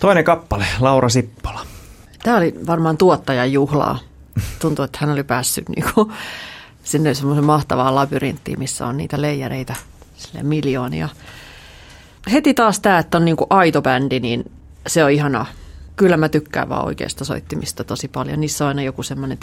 Toinen kappale, Laura Sippola. Tämä oli varmaan tuottajan juhlaa. Tuntuu, että hän oli päässyt niinku sinne semmoisen mahtavaan labyrinttiin, missä on niitä leijereitä miljoonia. Heti taas tämä, että on niinku aito bändi, niin se on ihanaa. Kyllä mä tykkään vaan oikeasta soittimista tosi paljon. Niissä on aina joku semmoinen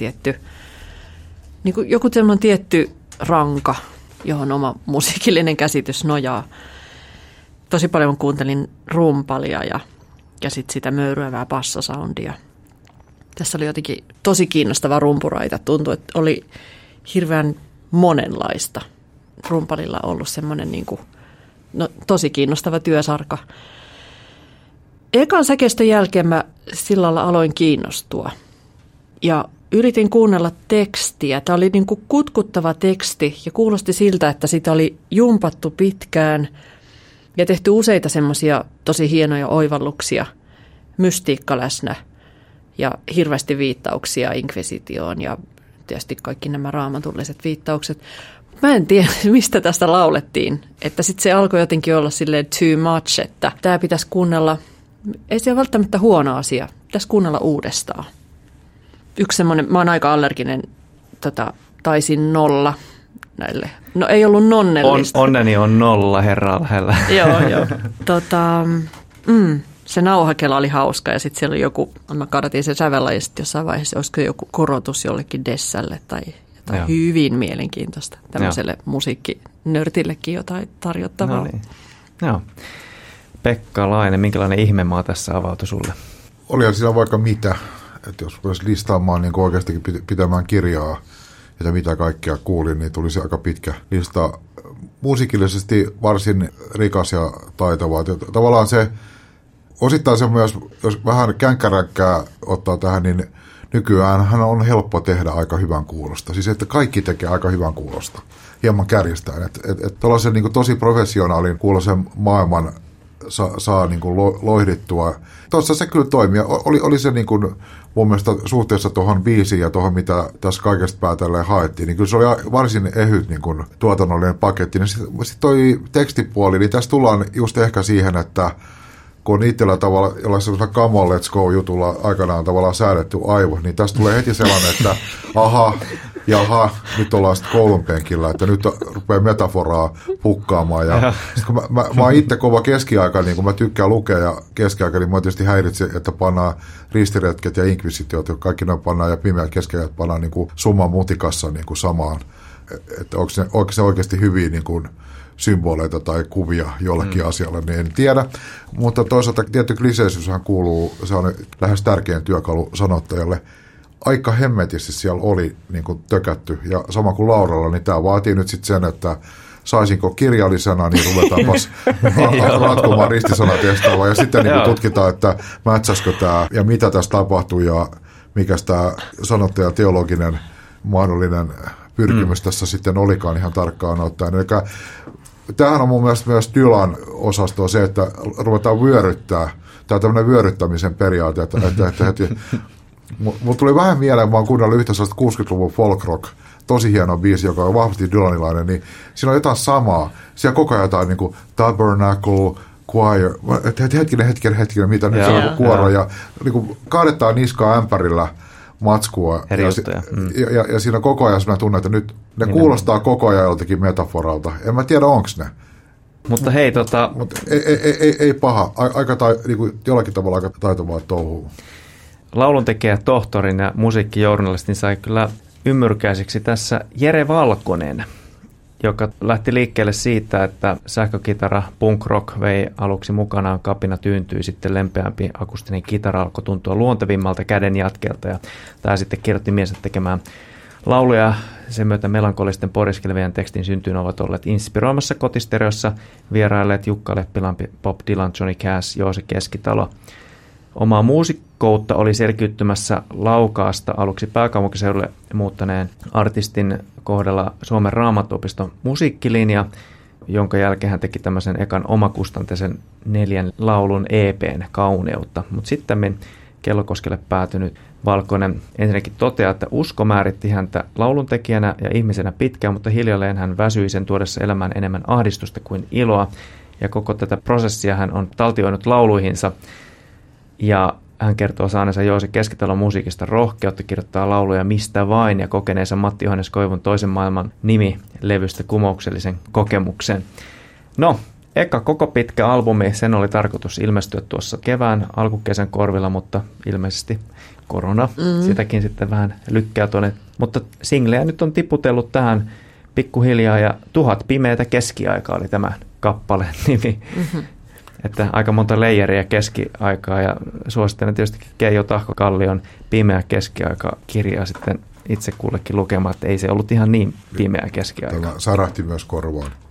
tietty ranka, johon oma musiikillinen käsitys nojaa. Tosi paljon kuuntelin rumpalia ja sitten sitä möyryävää bassosoundia. Tässä oli jotenkin tosi kiinnostava rumpuraita. Tuntui, että oli hirveän monenlaista. Rumpalilla on ollut semmoinen tosi kiinnostava työsarka. Ekan säkeistön jälkeen mä sillä lailla aloin kiinnostua ja yritin kuunnella tekstiä. Tämä oli kutkuttava teksti ja kuulosti siltä, että sitä oli jumpattu pitkään ja tehty useita semmoisia tosi hienoja oivalluksia, mystiikka läsnä ja hirveästi viittauksia inkvisitioon ja tietysti kaikki nämä raamatulliset viittaukset. Mä en tiedä, mistä tästä laulettiin, että sitten se alkoi jotenkin olla silleen too much, että tämä pitäisi kuunnella, ei se ole välttämättä huono asia, pitäisi kuunnella uudestaan. Yksi semmoinen, mä oon aika allerginen, taisin 0 näille, no ei ollut nonnellista. Onneni on 0 herraa lähellä. Joo. Se nauhakela oli hauska ja sitten siellä oli joku, mä kadatin sen sävellä ja sitten jossain vaiheessa olisiko joku korotus jollekin dessälle tai hyvin mielenkiintoista tämmöiselle musiikkinörtillekin jotain tarjottavaa. No niin. Joo. Pekka Laine, minkälainen ihmemaa tässä avautui sulle? Olihan siinä vaikka mitä, että jos voisi listaamaan niin oikeastikin pitämään kirjaa, että mitä kaikkea kuulin, niin tulisi aika pitkä lista. Musiikillisesti varsin rikas ja taitava. Tavallaan se, osittain se myös, jos vähän känkkäräkkää ottaa tähän, niin nykyään hän on helppo tehdä aika hyvän kuulosta. Siis että kaikki tekee aika hyvän kuulosta, hieman kärjistäen. Että tuollaisen niin tosi professionaalin kuulosen maailman saa niin kuin loihdittua. Tuossa se kyllä toimii. Oli se niin kuin mun mielestä suhteessa tuohon biisiin ja tuohon, mitä tässä kaikesta päätellen haettiin, niin kyllä se oli varsin ehyt niin kuin tuotannollinen paketti. Sitten toi tekstipuoli, niin tässä tullaan just ehkä siihen, että kun on itsellä tavalla jollaisella come on, let's go -jutulla aikanaan tavallaan säädetty aivo, niin tästä tulee heti sellainen, että nyt ollaan sitten koulun penkillä, että nyt rupeaa metaforaa pukkaamaan. Ja kun mä oon itse kova keskiaika, niin kun mä tykkään lukea ja keskiaika, niin mä tietysti häiritse, että pannaan ristiretket ja inkvisitiot, kaikki ne pannaan ja pimeät keskiajat pannaan niin kuin summan mutikassa niin kuin samaan. Että onko se oikeasti hyviä niin kuin symboleita tai kuvia jollekin asialle, niin en tiedä. Mutta toisaalta tietty kliseisyyshän kuuluu, se on lähes tärkein työkalu sanottajalle. Aika hemmetisti siellä oli niin kuin tökätty, ja sama kuin Lauralla, niin tämä vaatii nyt sitten sen, että saisinko kirjallisena, niin ruvetaanpas ratkomaan ristisanatestaavaa, ja sitten niin kuin tutkitaan, että mätsäskö tämä, ja mitä tässä tapahtuu, ja mikä tämä sanottaja teologinen mahdollinen pyrkimys tässä sitten olikaan ihan tarkkaan ottaen. Eli tämähän on mun mielestä myös Dylan osastoa se, että ruvetaan vyöryttää, tämä tämmöinen vyöryttämisen periaate, että heti. Mulla tuli vähän mieleen, mä oon kuunnellut yhtä 60-luvun folk rock, tosi hieno biisi, joka on vahvasti Dylanilainen, niin siinä on jotain samaa. Siellä koko ajan jotain niin kuin Tabernacle, Choir, hetkinen, mitä nyt se on kuoro, ja niin kuin kaadetaan niskaa ämpärillä matskua. Ja siinä koko ajan sellainen tunne, että nyt ne kuulostaa koko ajan joltakin metaforalta. En mä tiedä, onko ne. Mutta hei, ei paha. Niin kuin jollakin tavalla aika taitavaa touhua. Lauluntekijä, tohtorin ja musiikkijournalistin sai kyllä ymmyrkäiseksi tässä Jere Valkonen, joka lähti liikkeelle siitä, että sähkökitara punk rock vei aluksi mukanaan, kapina tyyntyi, sitten lempeämpi akustinen kitara alkoi tuntua luontevimmalta käden jatkelta, ja tämä sitten kirjoitti miensä tekemään lauluja. Sen myötä melankolisten poriskelevien tekstin syntyyn ovat olleet inspiroimassa kotistereossa vierailleet Jukka Leppilampi, Bob Dylan, Johnny Cash, Joose Keskitalo. Omaa muusikkoutta oli selkiyttymässä Laukaasta aluksi pääkaupunkiseudulle muuttaneen artistin kohdalla Suomen Raamattuopiston musiikkilinja, jonka jälkeen hän teki tämmöisen ekan omakustanteisen 4 laulun EP:n Kauneutta. Mutta sitten Kellokoskelle päätynyt Valkonen ensinnäkin toteaa, että usko määritti häntä lauluntekijänä ja ihmisenä pitkään, mutta hiljalleen hän väsyi sen tuodessa elämään enemmän ahdistusta kuin iloa, ja koko tätä prosessia hän on taltioinut lauluihinsa. Ja hän kertoo saaneensa Joose Keskitalon musiikista rohkeutta kirjoittaa lauluja mistä vain ja kokeneensa Matti Johannes Koivun Toisen maailman nimi-levystä kumouksellisen kokemuksen. No, eka koko pitkä albumi, sen oli tarkoitus ilmestyä tuossa kevään alkukesän korvilla, mutta ilmeisesti korona sitäkin sitten vähän lykkää tuonne. Mutta singlejä nyt on tiputellut tähän pikkuhiljaa ja 1000 pimeätä keskiaikaa oli tämä kappaleen nimi. Mm-hmm. Että aika monta leijeriä keskiaikaa ja suosittelen tietysti Keijo Tahko Kallion Pimeä keskiaika -kirjaa sitten itse kullekin lukemaan, että ei se ollut ihan niin pimeä keskiaika. Tämä sarahti myös korvaan.